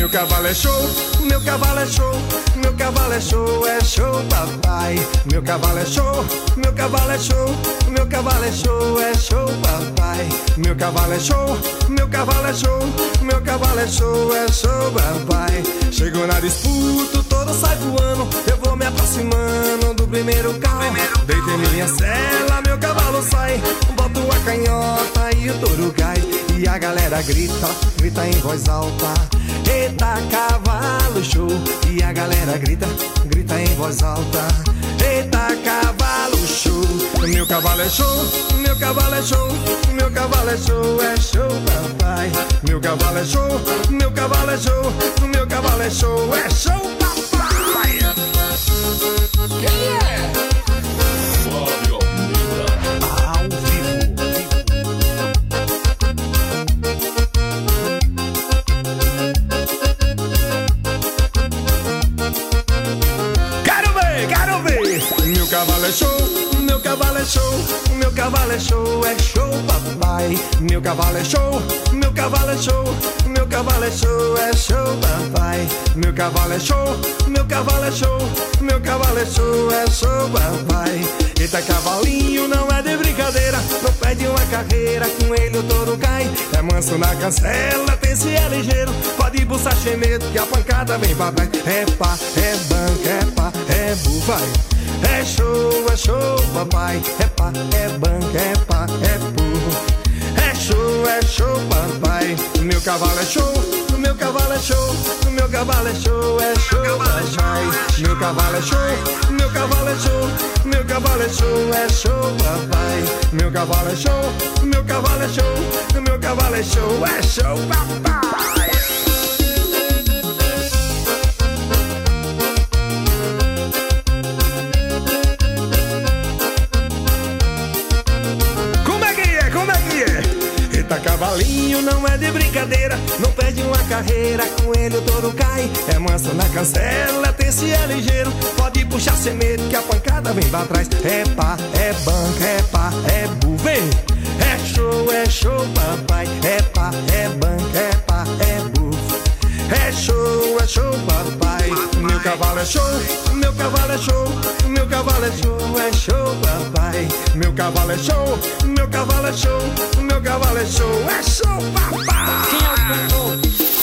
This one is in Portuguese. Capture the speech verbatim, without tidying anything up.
Meu cavalo é show, meu cavalo é show, meu cavalo é show, é show, papai. Meu cavalo é show, meu cavalo é show, meu cavalo é show, é show, papai. Meu cavalo é show, meu cavalo é show, meu cavalo é show, é show, papai. Chegou na disputa, todo sai voando, eu vou me aproximando do primeiro carro. Deito em minha cela, meu cavalo sai, boto a canhota e o touro cai. E a galera grita, grita em voz alta: eita cavalo show. E a galera grita, grita em voz alta: eita cavalo show. Meu cavalo é show, meu cavalo é show, meu cavalo é show, é show, papai. Meu cavalo é show, meu cavalo é show, meu cavalo é show, é show, papai. Quem é? Fábio Almeida. Ao vivo. Quero ver, quero ver. Meu cavalo é show, meu cavalo é show, meu cavalo é show, é show, papai. Meu cavalo é show, meu cavalo é show, meu cavalo é show, é show, papai. Meu cavalo é show, meu cavalo é show, meu cavalo é show, é show, papai. Eita cavalinho, não é de brincadeira, não perde uma carreira, com ele o touro cai. É manso na cancela, pense é ligeiro, pode buçar sem medo que a pancada vem pra trás. É pá, é banca, é pá, é bu, vai. É show, é show, papai. É pá, é banca, é pá, é burro. É show, é show, papai. Meu cavalo é show, meu cavalo é show, meu cavalo é show, é show, papai. Meu cavalo é show, meu cavalo é show, meu cavalo é show, é show, papai. Meu cavalo é show, meu cavalo é show, meu cavalo é show, é show, papai. Cavalinho não é de brincadeira, não perde uma carreira, com ele o touro cai. É manso na cancela, tem se é ligeiro, pode puxar sem medo que a pancada vem pra trás. É pá, é banca, é pá, é bu, vem. É show, é show, papai. É pá, é banca, é pá, é bu. É show, é show, papai. Meu cavalo é show, meu cavalo é show, meu cavalo é show, é show, papai. Meu cavalo é show, meu cavalo é show, meu cavalo é show, é show, papai. Quem é o cantor?